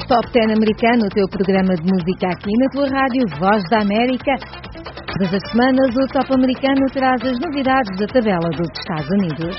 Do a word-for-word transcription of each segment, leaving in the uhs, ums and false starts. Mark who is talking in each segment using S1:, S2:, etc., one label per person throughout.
S1: Top dez americano, o teu programa de música aqui na tua rádio Voz da América. Todas as semanas o Top americano traz as novidades da tabela dos Estados Unidos.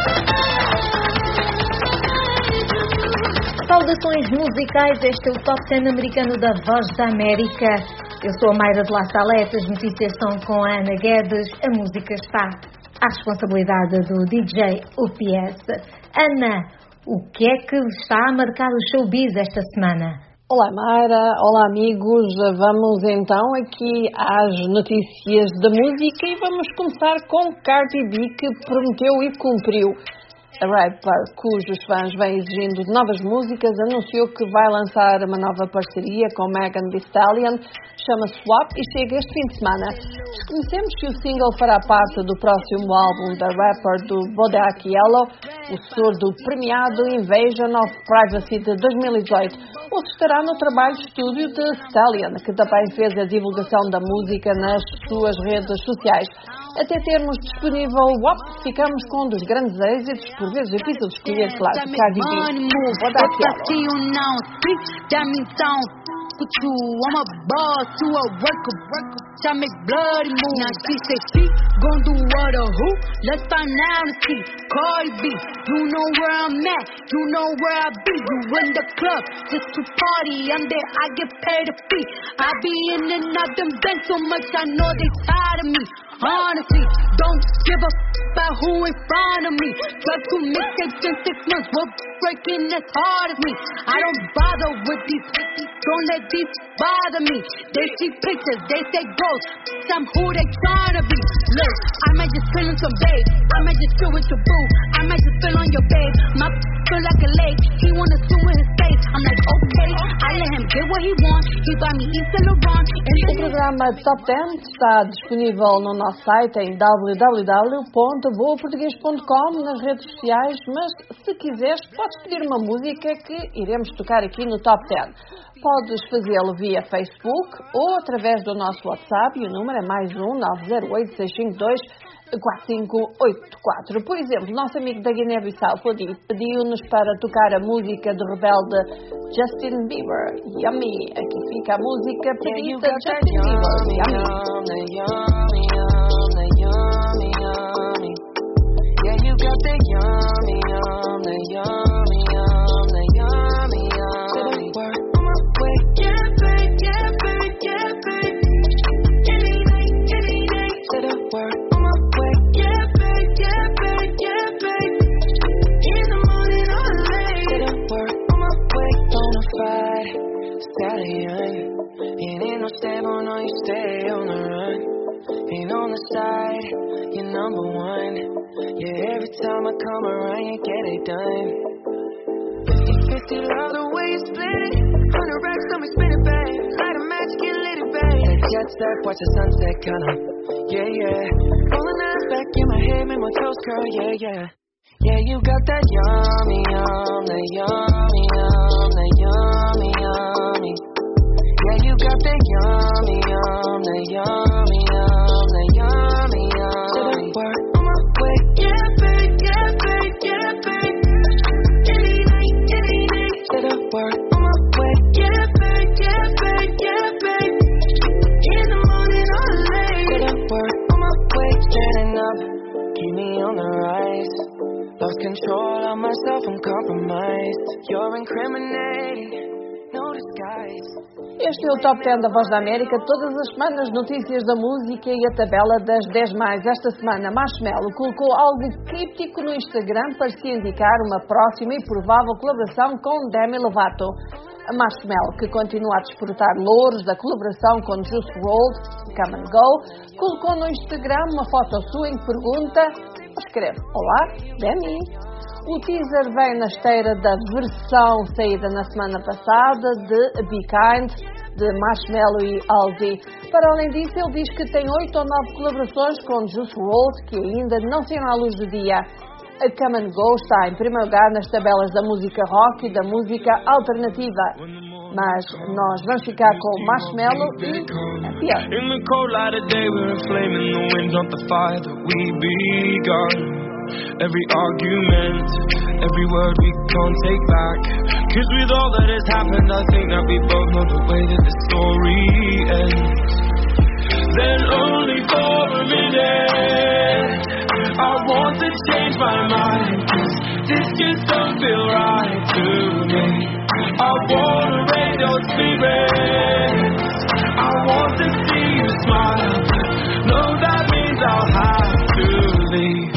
S1: Saudações musicais, este é o Top dez americano da Voz da América. Eu sou a Mayra de La Salete, as notícias são com a Ana Guedes, a música está à responsabilidade do D J U P S. Ana, o que é que está a marcar o showbiz esta semana?
S2: Olá Mayra, olá amigos, vamos então aqui às notícias da música e vamos começar com Cardi B, que prometeu e cumpriu. A rapper, cujos fãs vêm exigindo novas músicas, anunciou que vai lançar uma nova parceria com Megan Thee Stallion, chama-se Swap e chega este fim de semana. Desconhecemos se o single fará parte do próximo álbum da rapper do Bodak Yellow, o sucessor do premiado Invasion of Privacy de dois mil e dezoito, ou se estará no trabalho de estúdio de Stallion, que também fez a divulgação da música nas suas redes sociais. Até termos disponível o W A P, ficamos com um dos grandes êxitos, por vezes difícil de escolher, claro, de Cardi B. Bodak
S3: with you, I'm a boss to a worker, worker. I make bloody moves. Now she say she gon' do what or who? Let's find out and see. Cardi B, you know where I'm at, you know where I be. You in the club just to party. I'm there, I get paid a fee. I be in and out them banks so much, I know they tired of me. Honestly, don't give a f about who in front of me. Got two mixtapes in six months, we're breaking as hard as me. I don't bother with these, don't let these bother me. They see pictures, they say ghosts. I'm who they tryna be. Look, I might just chill in some babe. I might just chill with your boo. I might just spill on your babe. My feel like a lake. He wanna swim with his face. I'm like, okay. I let him get what he wants. He buy me Yves Saint Laurent.
S2: O programa Top dez está disponível no nosso site em w w w ponto boa português ponto com, nas redes sociais, mas se quiseres podes pedir uma música que iremos tocar aqui no Top dez. Podes fazê-lo via Facebook ou através do nosso WhatsApp, e o número é mais um nove zero oito seis cinco dois quatro cinco oito quatro. Por exemplo, nosso amigo da Guiné-Bissau pediu-nos para tocar a música do rebelde Justin Bieber, Yummy. Aqui fica a música pedida de Justin Bieber, Yummy.
S4: Yeah, you got the yummy, yum, the yummy, yum, the yummy, yummy. Work on my way, yeah, babe, yeah, babe, yeah, babe. Any night, any night, set up work on my way, yeah, babe, yeah, babe, yeah, babe. In the morning or late, set up work on my way. Bonafide stallion, it ain't no stable, no, you stay on the run. Ain't on the side, you're number one. Yeah, every time I come around, you get it done. fifty fifty, love the way you split it. Hundred racks, let me spin it back. Light a match, get lit it back. That jet set, watch the sunset, kinda. Yeah, yeah. Rolling eyes back in my head, make my toes curl, yeah, yeah. Yeah, you got that yummy, yum, that yummy, yum, that yummy, yummy. Yeah, you got that yummy, yum, that yummy, yum, that yummy, yummy. Work on my way, yeah, babe, yeah, babe, yeah, babe. Any night, any night, set up work on my way, yeah, babe, yeah, babe, yeah, babe. In the morning or late, set up work on my way, standing up, keep me on the rise. Lost control of myself, I'm compromised. You're incriminating.
S2: Este é o Top dez da Voz da América. Todas as semanas notícias da música e a tabela das dez mais. Esta semana Marshmello colocou algo críptico no Instagram para se indicar uma próxima e provável colaboração com Demi Lovato. A Marshmello, que continua a desfrutar louros da colaboração com Juice world, Come and Go, colocou no Instagram uma foto sua em que pergunta, escreve, olá, Demi. O teaser vem na esteira da versão saída na semana passada de Be Kind, de Marshmello e Halsey. Para além disso, ele diz que tem oito ou nove colaborações com Juice world que ainda não saíram à luz do dia. A Come and Go está em primeiro lugar nas tabelas da música rock e da música alternativa. Mas nós vamos ficar com Marshmello e a pior.
S5: In the cold light of day, we're inflaming the winds of the fire that we begun.
S4: every argument, every word we can't take back. Cause with all that has happened, I think that we both know the way that the story ends. Then only for a minute, I want to change my mind, cause this just don't feel right to me. I wanna raise your spirits, I want to see you smile. No, that means I'll have to leave.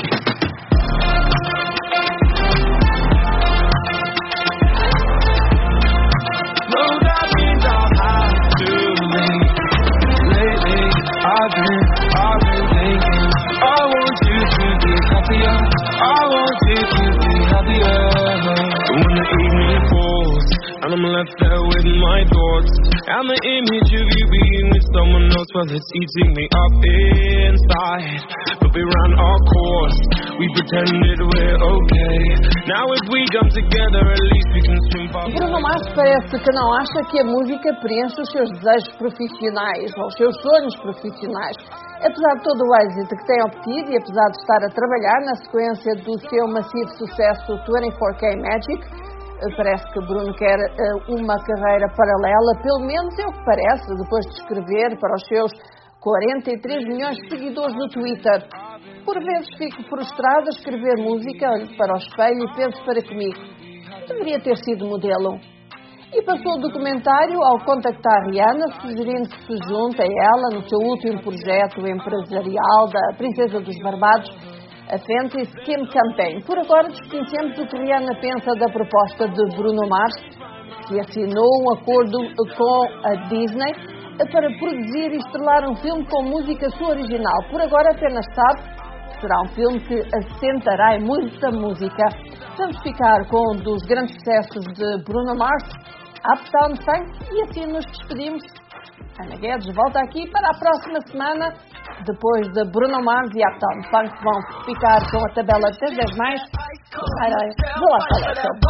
S4: No, that means I'll have to leave. Lately, I've been, I've been thinking, I want you to be happier, I want you to be happier. When the evening falls and I'm left there with my thoughts, and the image of you being with someone else, well, it's eating me up inside. But we ran our course, we pretended we're okay. Now if we come together, at least we can swim far.
S2: Bruno Mars parece que não acha que a música preenche os seus desejos profissionais ou os seus sonhos profissionais. Apesar de todo o êxito que tem obtido e apesar de estar a trabalhar na sequência do seu massivo sucesso vinte e quatro K Magic, parece que Bruno quer uma carreira paralela, pelo menos é o que parece, depois de escrever para os seus quarenta e três milhões de seguidores no Twitter. Por vezes fico frustrado a escrever música, olho para o espelho e penso para comigo, deveria ter sido modelo. E passou o documentário ao contactar Rihanna, sugerindo que se junte a ela no seu último projeto empresarial da Princesa dos Barbados, a Fenty Skin Campaign. Por agora desconhecemos o que Rihanna pensa da proposta de Bruno Mars, que assinou um acordo com a Disney para produzir e estrelar um filme com música sua original. Por agora apenas sabe que será um filme que assentará em muita música. Vamos ficar com um dos grandes sucessos de Bruno Mars, Uptown Funk, e assim nos despedimos. Ana Guedes volta aqui para a próxima semana. Depois de Bruno Mars e Uptown Funk vão ficar com a tabela das dez mais. Ai, ai, vou lá falar.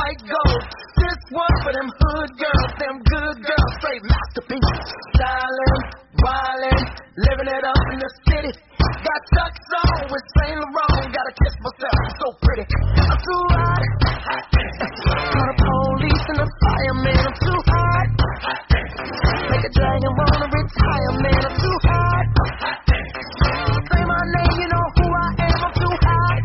S2: This one for them hood girls, them good girls, straight masterpiece. Stylin', wildin', living it up in the city. Got Chuck's on with Saint Laurent, gotta kiss myself, I'm so pretty. I'm too hot. Call the police and the fireman, I'm too hot. Make a dragon wanna retire, man, I'm too hot. Say my name, you know who I am, I'm too hot.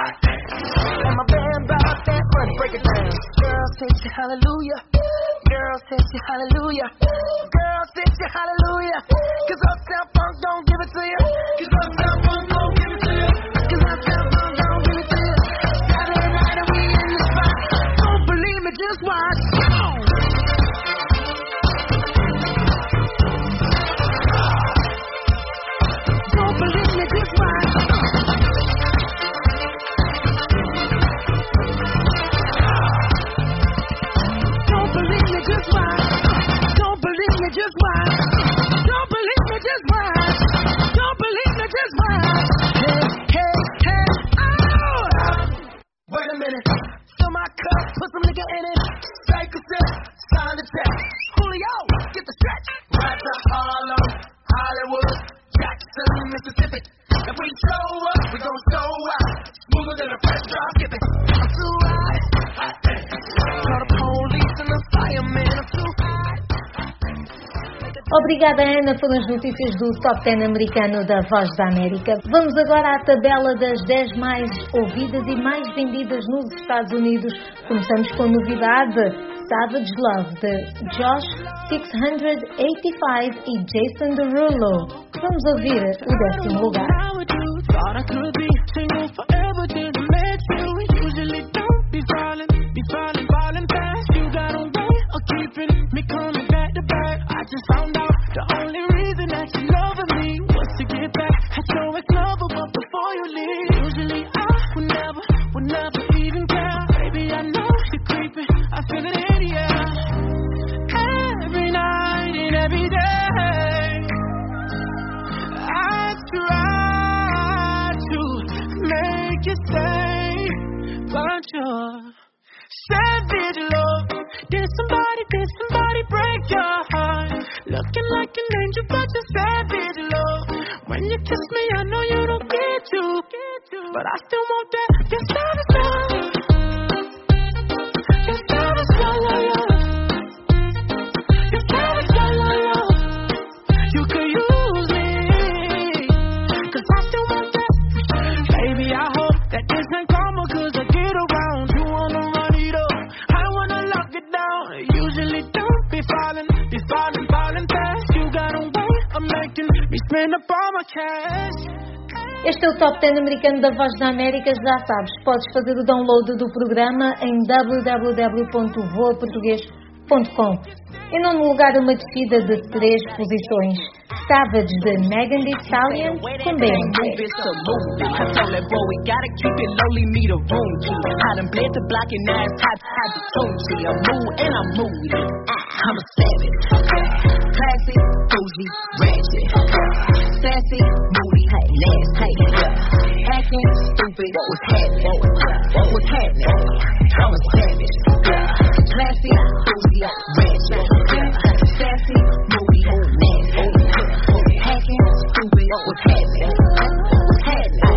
S2: And my band bought that money, break it down. Girl, say you hallelujah. Girl, say you hallelujah. Girl, say you hallelujah. Cause Uptown Funk don't give it to you. Cause Uptown Funk don't give it to you. Cause Uptown Funk don't give it to you. Saturday night and we in the spot. Don't believe me, just watch. Don't believe me, just watch. Don't believe me, just watch. Don't believe me, just watch. Don't believe me, just watch. Don't believe me, just watch. Hey, hey, hey, oh! Wait a minute. Fill my cup, put some nigga in it. Take a sip, sign the check. Julio, get the stretch. Right to Harlem, Hollywood, Jackson, Mississippi. If we show up, we gon' show out. Smoother than a fresh drop, skip it. I'm too hot. Call the police and the fireman, I'm too hot.
S1: Obrigada, Ana, pelas notícias do Top dez americano da Voz da América. Vamos agora à tabela das dez mais ouvidas e mais vendidas nos Estados Unidos. Começamos com a novidade Savage Love, de Josh seiscentos e oitenta e cinco e Jason Derulo. Vamos ouvir o décimo lugar.
S4: I just found out the only reason that you love me was to get back at your ex-lover, but before you leave, usually I would never, would never even care. Baby, I know you're creeping, I feel it in the air. Every night and every day, I try to make you stay, but you're savage love. Did somebody, did somebody break your heart? Looking like an angel, but you're savage love. When you
S3: you kiss me, I know you don't get to, but I still want that. Your savage love, your savage love, love, love. Your savage love, love, love. You could use me, 'cause I still want that. Baby, I hope that this ain't karma, 'cause I get around. You wanna run it up, I wanna lock it down. Usually don't be falling, be falling, falling fast. You got a way of making me spend up all my cash.
S1: Este é o Top dez americano da Voz da América. Já sabes, podes fazer o download do programa em w w w ponto voa português ponto com. Em nono lugar, uma descida de três posições. Savage de Megan Thee Stallion com B M W.
S5: I told that boy we gotta keep it lowly, me the room key. I done bled the block and now it's hot, hot to tune tree. I'm mood and I'm moody. I'm a savage. Classy, bougie, ratchet. Sassy, moody, nasty. Acting stupid, what was happening? What was happening? I'm a savage. Classy, bougie, ratchet. Sassy, moody, nasty. Hacking, stupid, what was happening? What's happening?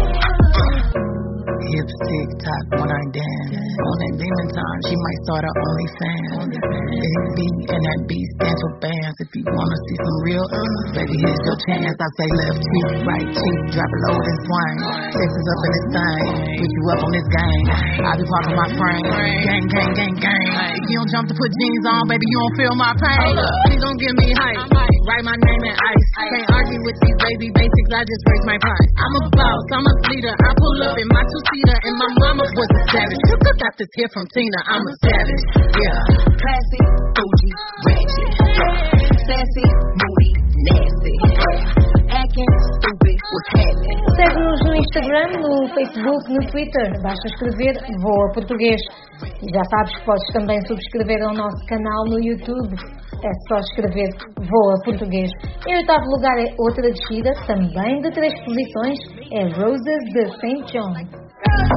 S6: Hips tick tock when I dance. On that demon time, she might start her OnlyFans. Big B and that beat stands for bands. If you wanna see some real, uh, baby, here's your chance. I say left cheek, right cheek, drop it low and swing. Sex is up in this thing, put you up on this game. I be parking my frame, gang, gang, gang, gang. If you don't jump to put jeans on, baby, you don't feel my pain. Please don't give me hype, write my name in ice. Can't argue with these baby basics, I just raise my price. I'm a boss, I'm a leader. I pull up in my two-seater and my mama was a savage. You got this here from Tina, I'm a savage. Yeah.
S5: Classy, bougie, ratchet. Sassy, moody, nasty. Acting stupid, what's happening?
S1: Segue-nos no Instagram, no Facebook, no Twitter. Basta escrever Voa Português. E já sabes que podes também subscrever ao nosso canal no YouTube. É só escrever Voa Português. Em oitavo lugar é outra descida, também de três posições, é Roses de Saint John.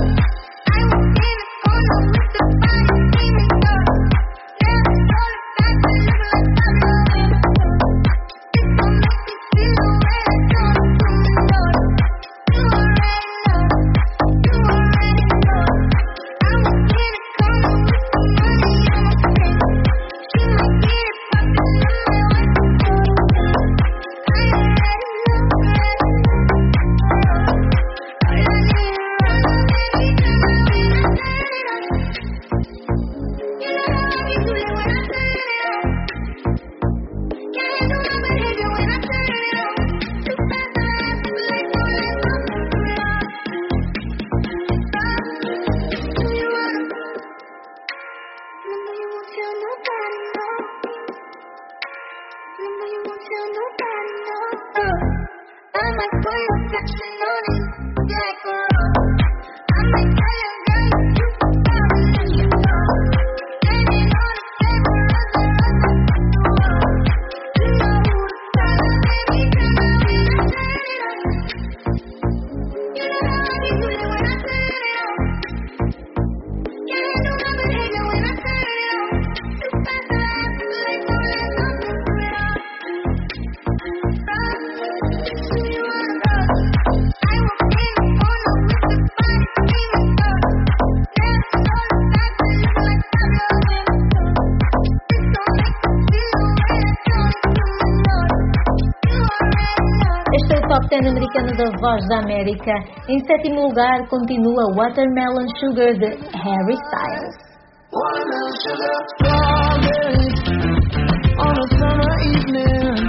S1: Americano da Voz da América. Em sétimo lugar continua Watermelon Sugar de Harry Styles.
S3: Watermelon sugar, strawberries on a summer evening.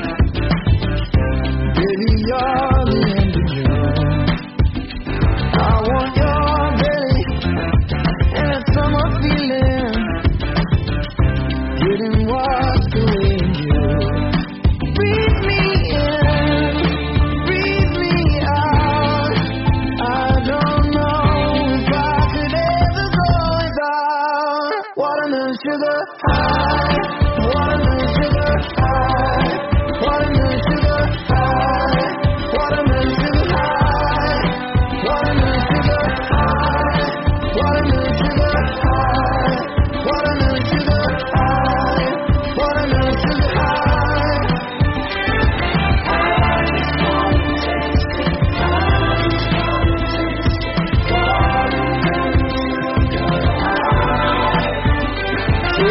S3: Baby, you're the end of you. I want your belly and that summer feeling. Getting washed away in you. Breathe me in. Sugar high, watermelon sugar high, watermelon sugar high, watermelon sugar high, watermelon sugar high, watermelon sugar high, watermelon sugar high, watermelon sugar high. I just want to taste it.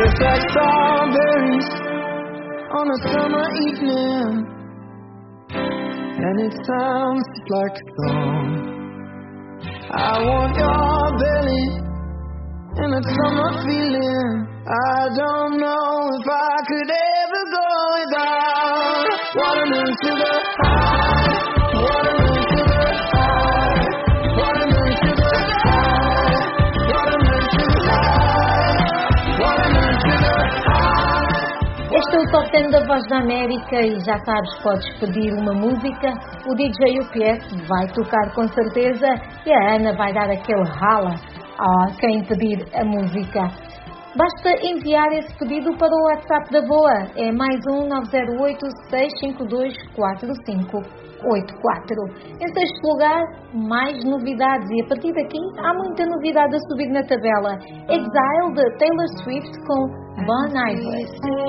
S4: Tastes like strawberries on a summer evening, and it sounds like a song. I want your belly and that summer feeling. I don't know if I could ever go without watermelon sugar high, watermelon sugar high, watermelon sugar high, watermelon sugar high, watermelon sugar high.
S1: Este é o Top dez da Voz da América e já sabes, podes pedir uma música, o D J U P S vai tocar com certeza e a Ana vai dar aquele rala a quem pedir a música. Basta enviar esse pedido para o WhatsApp da Voa, é mais um nove zero oito, seis cinco dois, quatro cinco oito quatro. Em sexto lugar, mais novidades e a partir daqui há muita novidade a subir na tabela. Exile de Taylor Swift com Bon Iver.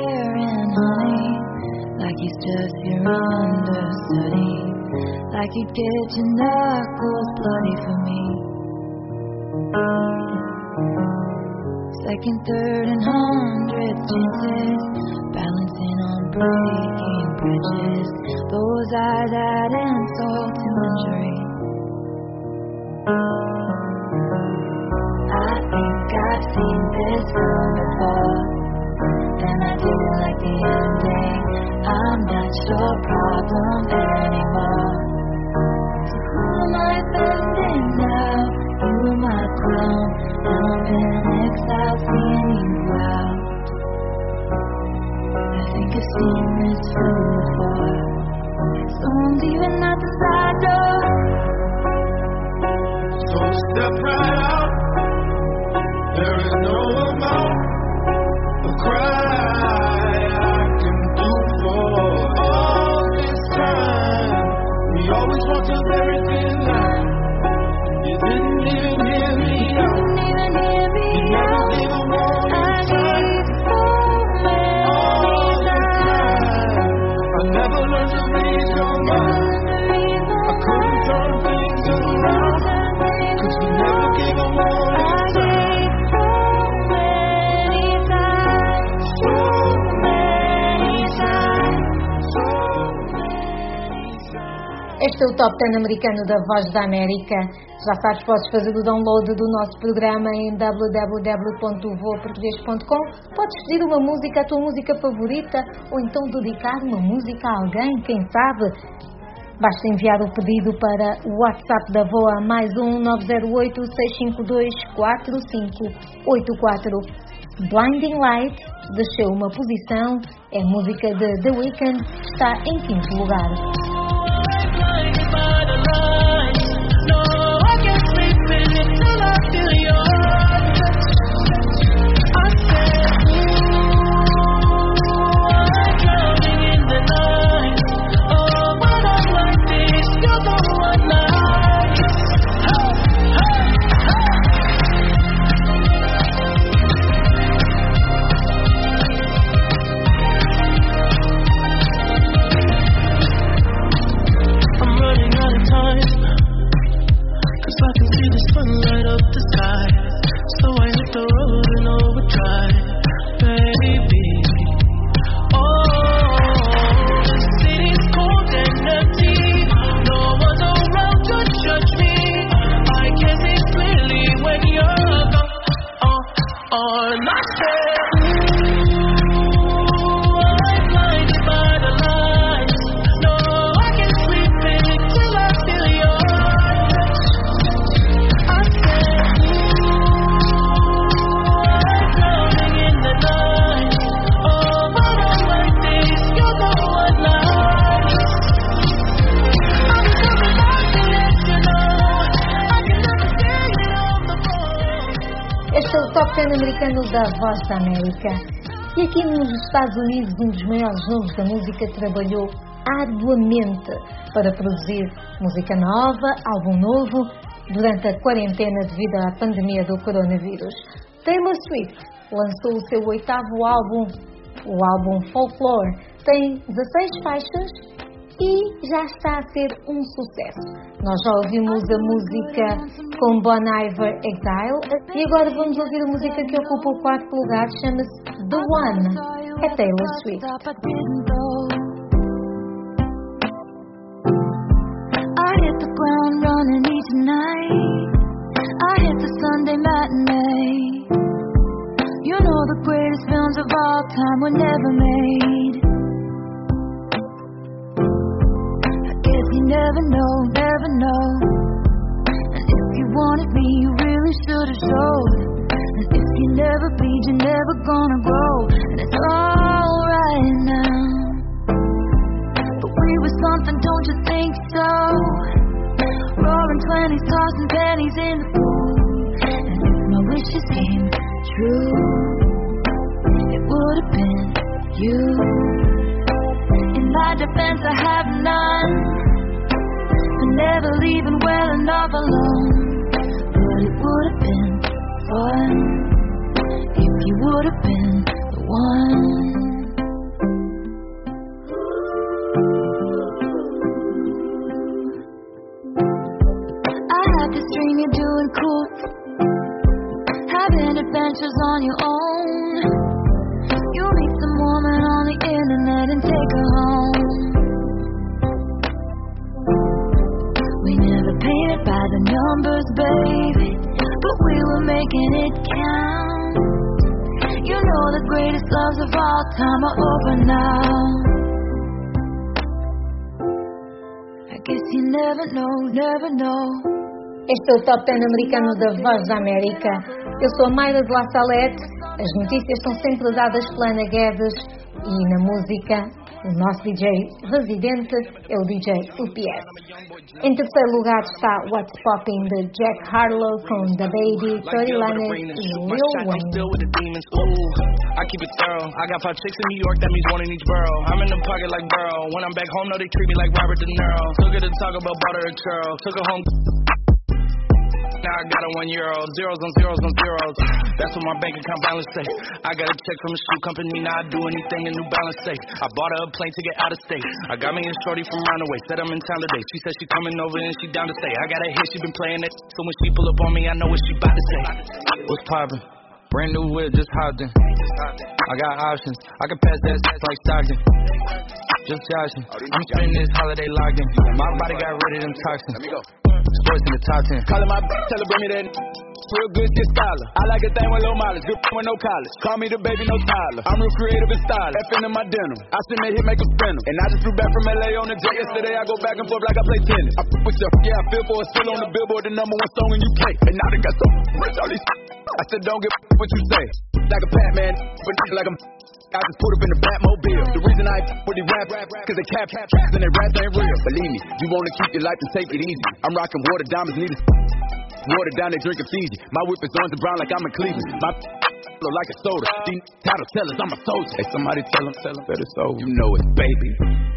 S7: Like he's just your understudy, like you'd get your knuckles bloody for me. Second, third, and hundred chances, balancing on breaking bridges. Those eyes add insult to injury. I think I've seen this film before, and I do like the ending. I'm not your problem anymore. So who am I offending now? You were my clown, now I'm in exile, seeing you out. I think I've seen this film before. Someone's even at the side door.
S4: So step right out. There is no amount of cry I can do for all this time. We always walked a very thin line. You didn't even hear me out. You never gave a warning sign. All this time, I never learned to read your mind. I couldn't turn things around, 'cause you never gave a warning sign.
S1: Este é o Top dez americano da Voz da América. Já sabes, podes fazer o download do nosso programa em w w w ponto voa português ponto com. Podes pedir uma música, a tua música favorita, ou então dedicar uma música a alguém, quem sabe. Basta enviar o pedido para o WhatsApp da Voa, mais um nove zero oito, seis cinco dois, quatro cinco oito quatro. Blinding Light desceu uma posição, é música de The Weeknd, está em quinto lugar. Americano da Voz da América. E aqui nos Estados Unidos, um dos maiores nomes da música trabalhou arduamente para produzir música nova, álbum novo, durante a quarentena devido à pandemia do coronavírus. Taylor Swift lançou o seu oitavo álbum, o álbum Folklore. Tem dezasseis faixas e já está a ser um sucesso. Nós já ouvimos a música com Bon Iver, Exile, e agora vamos ouvir a música que ocupa o quarto lugar, chama-se The One, é Taylor Swift.
S3: I hit the ground running each night. I hit the Sunday matinee. You know the greatest films of all time were never made. I guess you never know, never know. And if you wanted me, you really should have showed. And if you never bleed, you're never gonna grow. And it's alright now. But we were something, don't you think so? Roaring twenties, tossing pennies in the pool. And if my wishes came true, it would have been you. In my defense, I have none for never leaving well enough alone. But it would have been fun if you would have been the one. This dream you're doing cool, having adventures on your own. You meet some woman on the internet and take her home. We never painted by the numbers, baby, but we were making it count. You know the greatest loves of all time are over now. I guess you never know, never know.
S1: Este é o Top dez americano da Voz da América. Eu sou a Mayra de La Salette. As notícias são sempre dadas pela Ana Guedes e na música o nosso D J residente é o D J U P S. Em terceiro lugar está What's Poppin' de Jack Harlow com The Baby, Tory Lanez e Lil Wayne.
S8: I keep it thorough. I got five chicks in New York, that means one in each borough. I'm in the pocket like Burrow. When I'm back home, no, they treat me like Robert De Niro. Took her to talk about butter and churl. Took her home. Now I got a one euro, zeros on zeros on zeros. That's what my bank account balance say. I got a check from a shoe company, now I do anything a New Balance say. I bought her a plane ticket out of state. I got me a shorty from Runaway, said I'm in town today. She said she coming over and she down to stay. I got a hit, she been playing it, so when she pull up on me, I know what she about to say. What's poppin'? Brand new whip, just hopped in. I got options, I can pass that like Stockton. Just joshing, I'm spending this holiday locked in. My body got rid of them toxins. Let me go. Sports in the top ten. Calling my bitch, tell her bring me that real good shit styler. I like a thing with low mileage, good with no college. Call me the baby, no Tyler. I'm real creative and stylish. Effing in my denim. I send that hit, make a spin 'em. And I just flew back from L A on the jet yesterday. I go back and forth like I play tennis. I f*** with you, yeah, I feel for it. Still on the Billboard, the number one song in U K. And now they got so rich, all these I said don't give what you say. Like a Batman, but like I'm I just put up in the Batmobile. The reason I with the rap, cause they cap caps and they rap ain't real. Believe me, you wanna keep your life and take it easy. I'm rocking water diamonds, need a water down, they drinking Fiji. My whip is orange and brown like I'm in Cleveland. My look like a soda. These title tellers, I'm a soldier. Hey, somebody tell them, tell them that it's over. You know it's baby.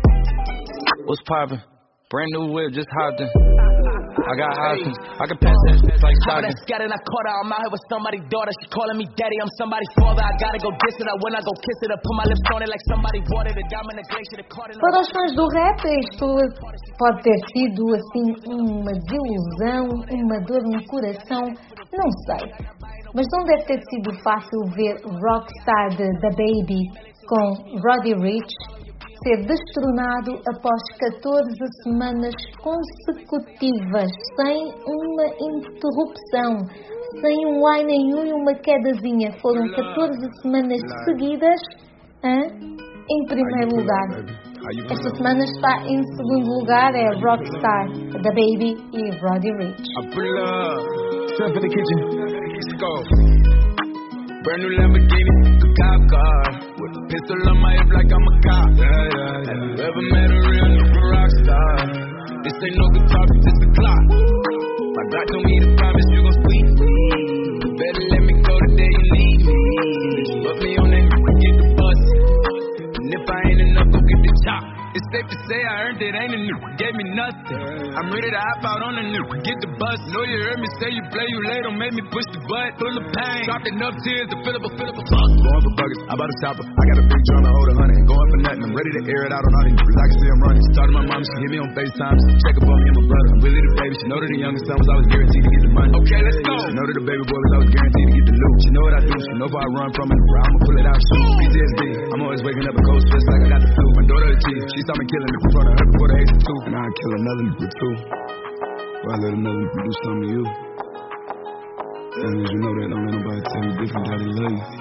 S8: What's poppin'? Brand new whip, just hopped in. I got options. I can pass that like Stockton. I scattered and I caught her. I'm out here with somebody's daughter. She calling me daddy. I'm somebody's father. I gotta go diss it. I when I go kiss it. I put my lips on it like somebody watered it. Diamond the glacier. The caught in
S1: Para os fãs do rap, isto pode ter sido assim uma desilusão, uma dor no coração, não sei. Mas não deve ter sido fácil ver Rockstar de The Baby com Roddy Ricch ser destronado após catorze semanas consecutivas, sem uma interrupção, sem um ai nenhum e uma quedazinha. Foram catorze semanas seguidas hein, em primeiro lugar. Esta semana está em segundo lugar, é Rockstar, The Baby e Roddy Ricch.
S8: Brand new Lamborghini, a cop car with a pistol on my hip like I'm a cop. Yeah, yeah, yeah. Have you ever met a real nigga rock star? This ain't no guitar, it's just a clock. My God told me to promise you gon' sweet me. You better let me go the day you leave me. Bitch, put me on that and get the bus. And if I ain't enough, go get the chop. It's safe to say I earned it, ain't a nigga gave me nothing. I'm ready to hop out on the new, get the bus. Know you heard me say you play, you late, don't make me push the butt. Full of pain, dropped enough tears to fill up a, fill up a fuck. Going for buggers, I bought a chopper. I got a big drum to hold a hundred. Ain't going for nothing, I'm ready to air it out on all these niggas. I can see I'm running. Started my mom, she hit me on FaceTime. She check up on me and my brother. I'm really the baby, she know that the youngest son was always guaranteed to get the money. Okay, let's go. She know that the baby boy was always guaranteed to get the loot. She know what I do, she know if I run from it, I'ma pull it out, shoot. P T S D, I'm always waking up a cold sweats like I got the flu. My daughter a G, she saw me killing it in front of her before the age of two. And I'd kill another nigga too. Or I let another nigga do something to you. As long as you know that, don't let nobody tell you different, daddy love you.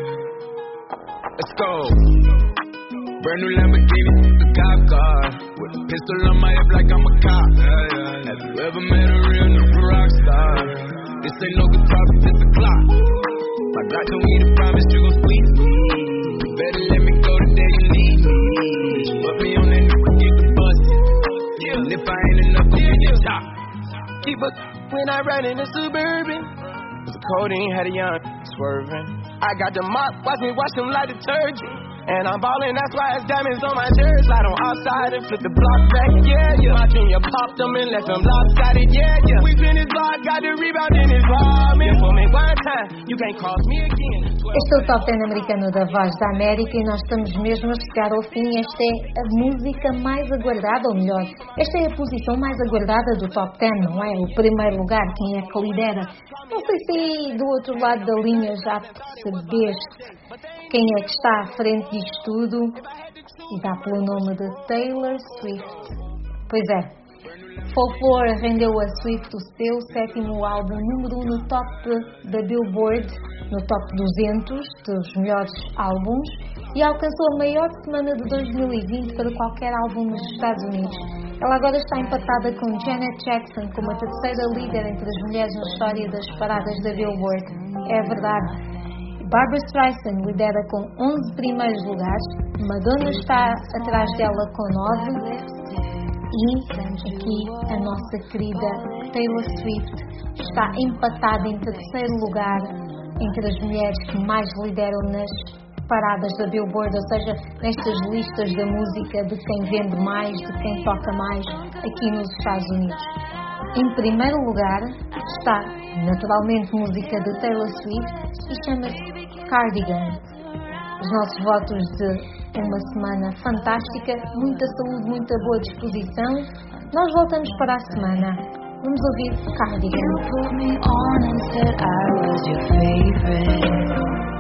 S8: Let's go. Brand new Lamborghini, the cop car. With a pistol on my hip like I'm a cop. Yeah, yeah, yeah. Have you ever met a real new rock star? This ain't no guitar, but it's a clock. My God told me to promise you gon' squeeze me. You better let me go the day you need me. Put me on that new, get the bus. Yeah. And if I ain't enough, then you get top. Keep up when I ride in the Suburban. The codeine had a young swerving. I got the mop, watch me wash them like detergent. And I'm ballin', that's why it's diamonds on my jersey. Slide on outside and flip the block back, yeah, yeah. My junior popped them and left them lopsided, yeah, yeah. We spin his block, got the rebound in his arm. For me one time, you can't cross me again.
S1: Este é o Top dez americano da Voz da América e nós estamos mesmo a chegar ao fim. Esta é a música mais aguardada, ou melhor, esta é a posição mais aguardada do Top dez, não é? O primeiro lugar, quem é que lidera? Não sei se aí do outro lado da linha já percebeste quem é que está à frente disto tudo, e dá pelo nome de Taylor Swift. Pois é, Folklore rendeu a Swift o seu sétimo álbum número um no top da Billboard, no top duzentos dos melhores álbuns, e alcançou a maior semana de dois mil e vinte para qualquer álbum nos Estados Unidos. Ela agora está empatada com Janet Jackson como a terceira líder entre as mulheres na história das paradas da Billboard. É verdade. Barbra Streisand lidera com onze primeiros lugares, Madonna está atrás dela com nove e aqui a nossa querida Taylor Swift está empatada em terceiro lugar entre as mulheres que mais lideram nas paradas da Billboard, ou seja, nestas listas da música de quem vende mais, de quem toca mais aqui nos Estados Unidos. Em primeiro lugar está, naturalmente, música de Taylor Swift e chama-se Cardigan. Os nossos votos de uma semana fantástica, muita saúde, muita boa disposição. Nós voltamos para a semana. Vamos ouvir Cardigan.
S7: You put me on and said I was your favorite.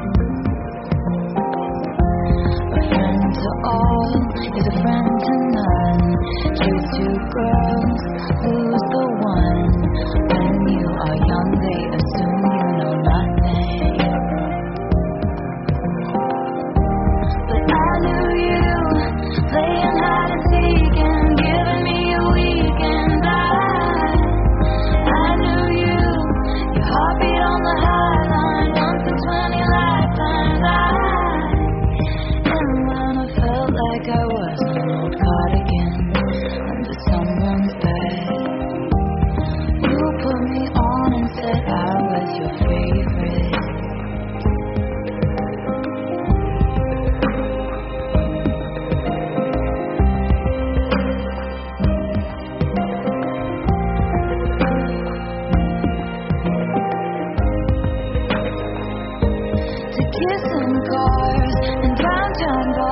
S7: A friend to all is a friend to none. Choose two girls, who's the one? When you are young, they assume you know nothing. But I knew you, playing hide and seek and giving me a weekend eye. I knew you, your heartbeat on the high line, once in twenty lifetimes. I, and when I felt like I was an old cardigan under someone's bed, you put me on and said I was your favorite. To kiss in cars and downtown bars.